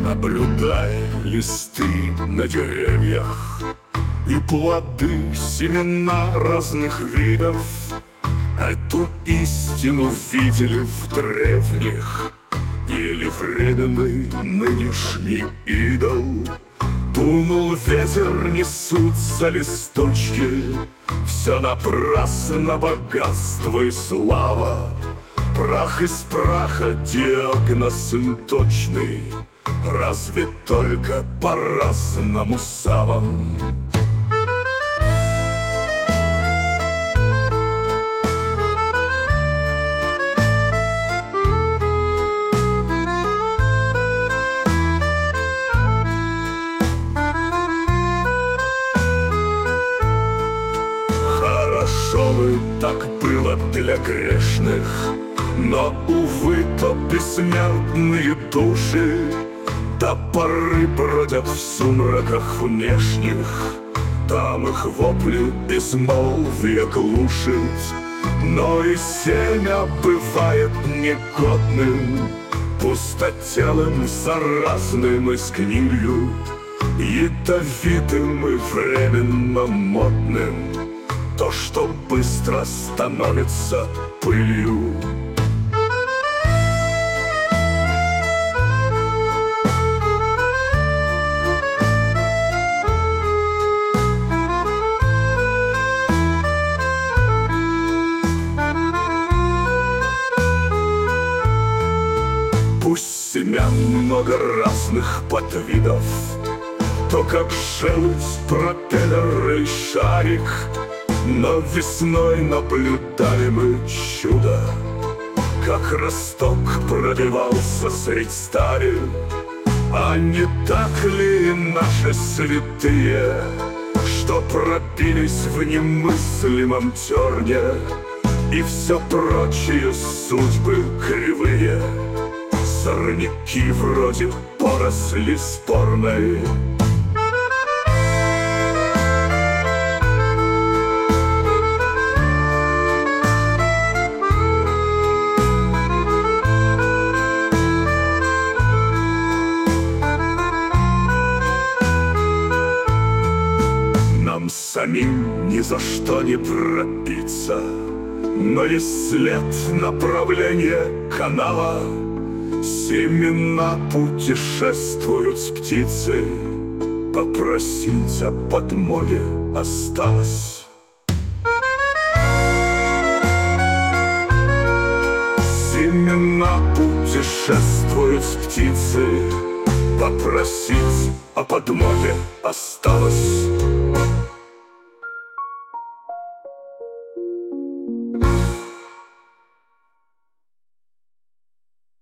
Наблюдай листы на деревьях и плоды, семена разных видов. Эту истину видели в древних, или временный нынешний идол. Дунул ветер, несутся листочки, все напрасно богатство и слава. Прах из праха, диагноз им точный, разве только по разному самым. Хорошо бы так было для грешных, но, увы, то бессмертные души до поры бродят в сумраках внешних. Там их вопли безмолвие глушит, но и семя бывает негодным, пустотелым, заразным и с гнилью, ядовитым и временно модным. То, что быстро становится пылью. Пусть семян много разных подвидов, то как желудь, пропеллер и шарик, но весной наблюдали мы чудо, как росток пробивался средь стали. А не так ли наши святые, что пробились в немыслимом терне, и все прочие судьбы кривые, сорняки вроде поросли спорной. Нам самим ни за что не пробиться, но есть след направления канала. Семена путешествуют с птицей, попросить о подмоге осталось. Семена путешествуют с птицей, попросить о подмоге осталось.